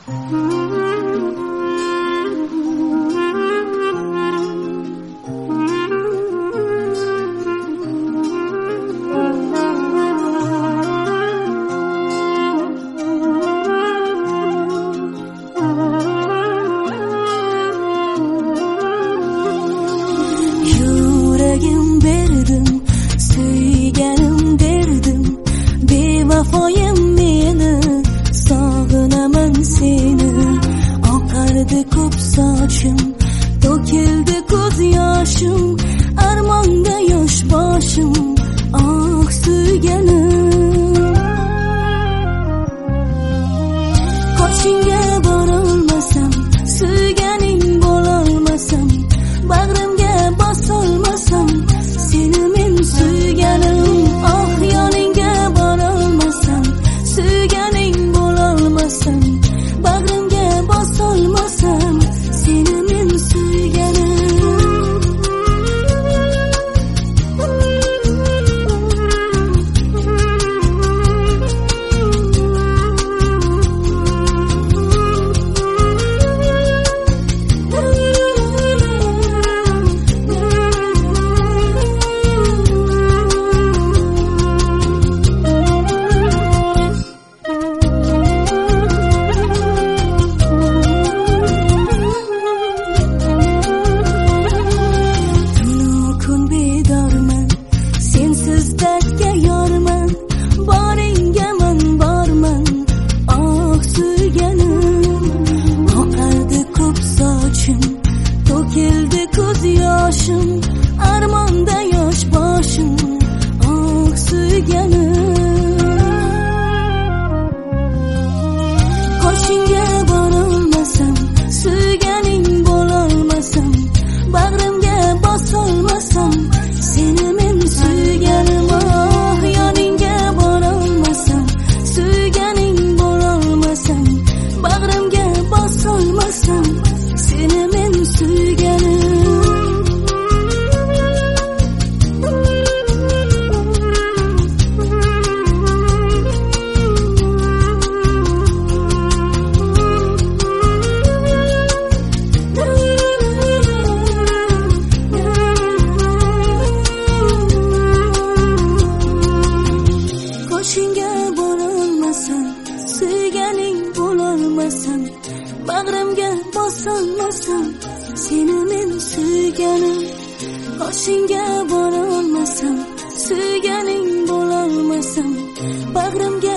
Yüreğim verdim, suyganim derdim, bevafoyim meni, sog'inaman seni. Oqardi ko'p sochim, to'kildi ko'z yoshim, armonda yosh boshim, oh suyganim. Qoshingga borolmasam, suyganing bo'lolmasam, bag'rimga bosolmasam, seni men suyganim. Oh yoningga borolmasam, suyganing bo'lolmasam, bag'rimga bosolmasam, seni men suyganim. To'kildi ko'z yoshim, armonda yosh boshim, oh suyganim. Qoshingga borolmasam, suyganing bo'lolmasam, bag'rimga bosolmasam, seni men suyganim. Oh yoningga borolmasam, suyganing bo'lolmasam, bag'rimga bosolmasam, seni men suyganim. Qoshingga borolmasam, suyganing bo'lolmasam, bag'rimga bosolmasam, seni men suyganim. Qoshingga borolmasam, suyganing bo'lolmasam, bag'rimga